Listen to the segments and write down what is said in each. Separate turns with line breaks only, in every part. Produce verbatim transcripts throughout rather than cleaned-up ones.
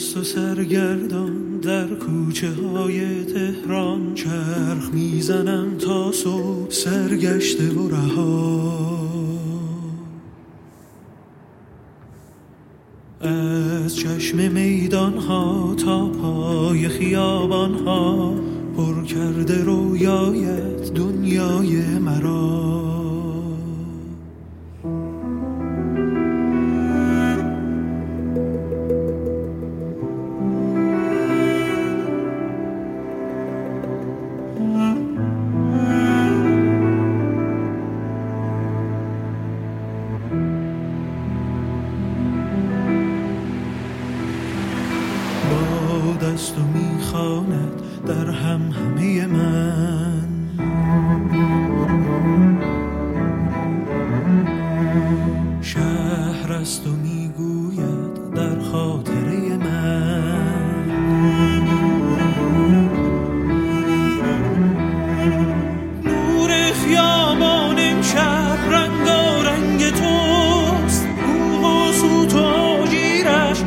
مست و سرگردان در کوچه های تهران چرخ میزنم تا صبح سرگشته و رها. از چشم میدان ها تا پای خیابان ها پر کرده رویایت دنیای مرا. دست و میخواند در هم همه من، شهر است و میگوید در خاطره من. نور خیابان امشب رنگارنگ توست، بوق و سوت و آجیرش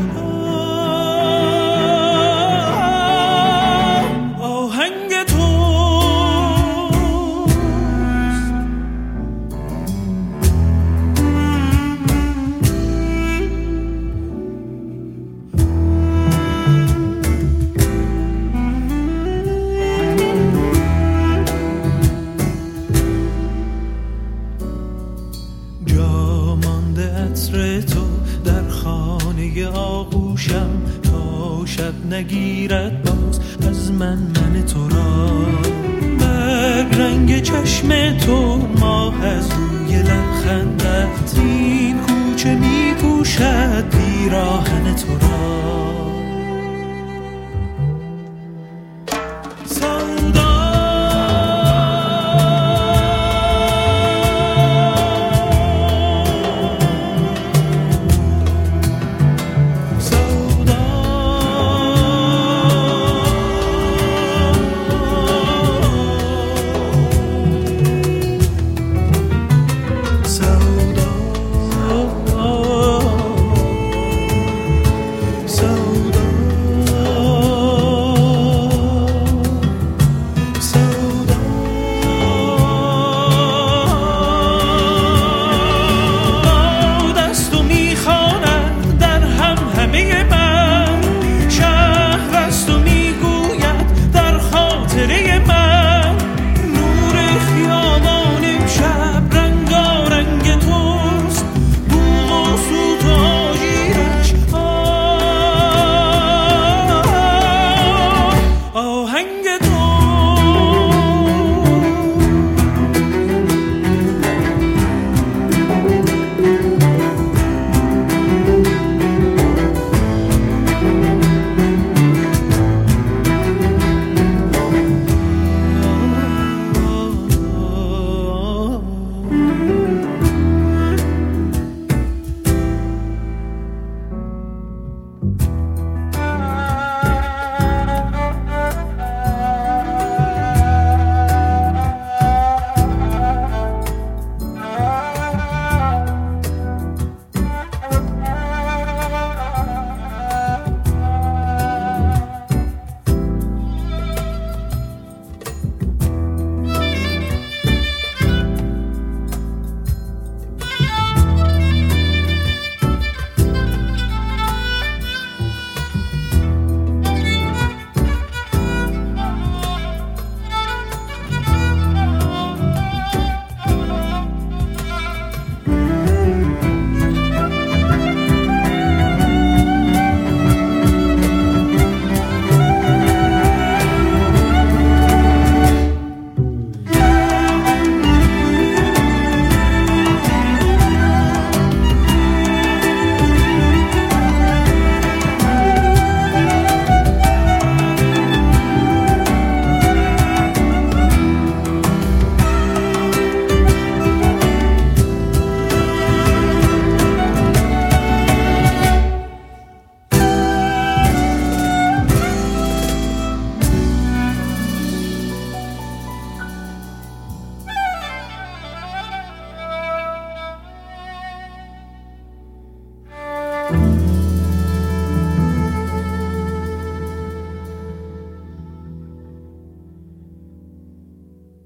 عطر تو در خانه آغوشم تا شب نگیرد باز از من من تو را. برگ رنگ چشم تو ماه از روی لبخندت این کوچه می پوشد پیراهن تو را.